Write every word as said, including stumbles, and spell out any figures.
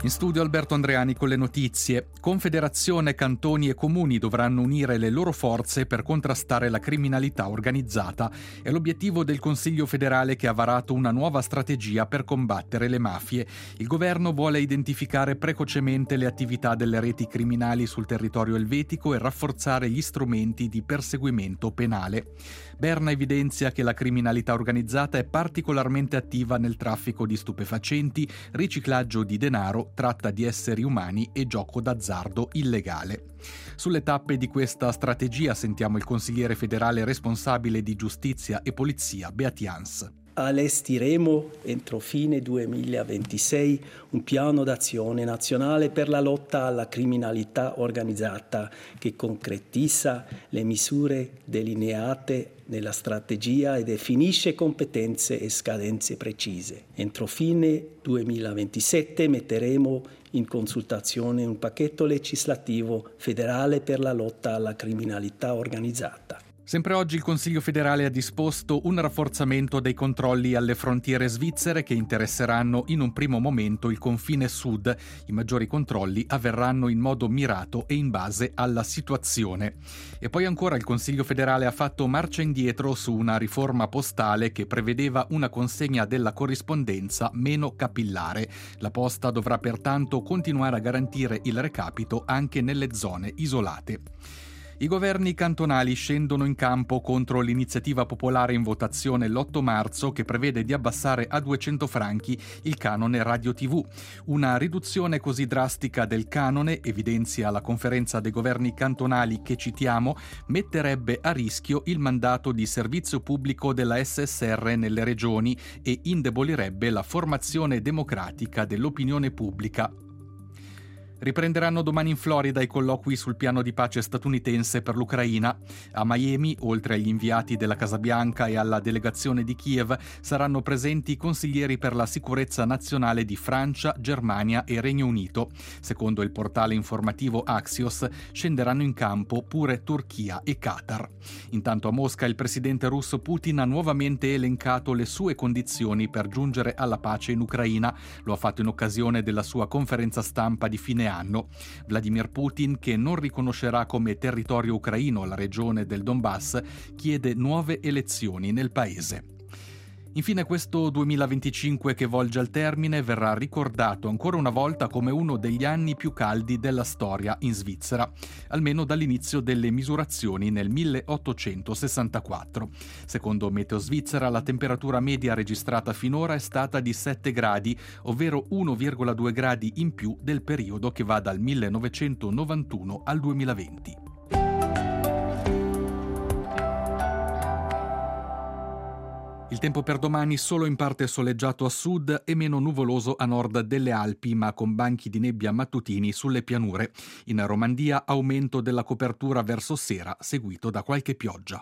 In studio Alberto Andreani con le notizie. Confederazione, cantoni e comuni dovranno unire le loro forze per contrastare la criminalità organizzata. È l'obiettivo del Consiglio federale che ha varato una nuova strategia per combattere le mafie. Il governo vuole identificare precocemente le attività delle reti criminali sul territorio elvetico e rafforzare gli strumenti di perseguimento penale. Berna evidenzia che la criminalità organizzata è particolarmente attiva nel traffico di stupefacenti, riciclaggio di denaro, tratta di esseri umani e gioco d'azzardo illegale. Sulle tappe di questa strategia sentiamo il consigliere federale responsabile di giustizia e polizia Beat-Jans. Allestiremo entro fine duemilaventisei un piano d'azione nazionale per la lotta alla criminalità organizzata che concretizza le misure delineate nella strategia e definisce competenze e scadenze precise. Entro fine duemilaventisette metteremo in consultazione un pacchetto legislativo federale per la lotta alla criminalità organizzata. Sempre oggi il Consiglio federale ha disposto un rafforzamento dei controlli alle frontiere svizzere che interesseranno in un primo momento il confine sud. I maggiori controlli avverranno in modo mirato e in base alla situazione. E poi ancora il Consiglio federale ha fatto marcia indietro su una riforma postale che prevedeva una consegna della corrispondenza meno capillare. La posta dovrà pertanto continuare a garantire il recapito anche nelle zone isolate. I governi cantonali scendono in campo contro l'iniziativa popolare in votazione l'otto marzo che prevede di abbassare a duecento franchi il canone radio tivù. Una riduzione così drastica del canone, evidenzia la conferenza dei governi cantonali che citiamo, metterebbe a rischio il mandato di servizio pubblico della S S R nelle regioni e indebolirebbe la formazione democratica dell'opinione pubblica. Riprenderanno domani in Florida i colloqui sul piano di pace statunitense per l'Ucraina. A Miami, oltre agli inviati della Casa Bianca e alla delegazione di Kiev, saranno presenti i consiglieri per la sicurezza nazionale di Francia, Germania e Regno Unito. Secondo il portale informativo Axios, scenderanno in campo pure Turchia e Qatar. Intanto a Mosca il presidente russo Putin ha nuovamente elencato le sue condizioni per giungere alla pace in Ucraina. Lo ha fatto in occasione della sua conferenza stampa di fine anno. Vladimir Putin, che non riconoscerà come territorio ucraino la regione del Donbass, chiede nuove elezioni nel paese. Infine questo duemilaventicinque che volge al termine verrà ricordato ancora una volta come uno degli anni più caldi della storia in Svizzera, almeno dall'inizio delle misurazioni nel milleottocentosessantaquattro. Secondo Meteo Svizzera la temperatura media registrata finora è stata di sette gradi, ovvero uno virgola due gradi in più del periodo che va dal millenovecentonovantuno al duemilaventi. Il tempo per domani solo in parte soleggiato a sud e meno nuvoloso a nord delle Alpi, ma con banchi di nebbia mattutini sulle pianure. In Romandia aumento della copertura verso sera, seguito da qualche pioggia.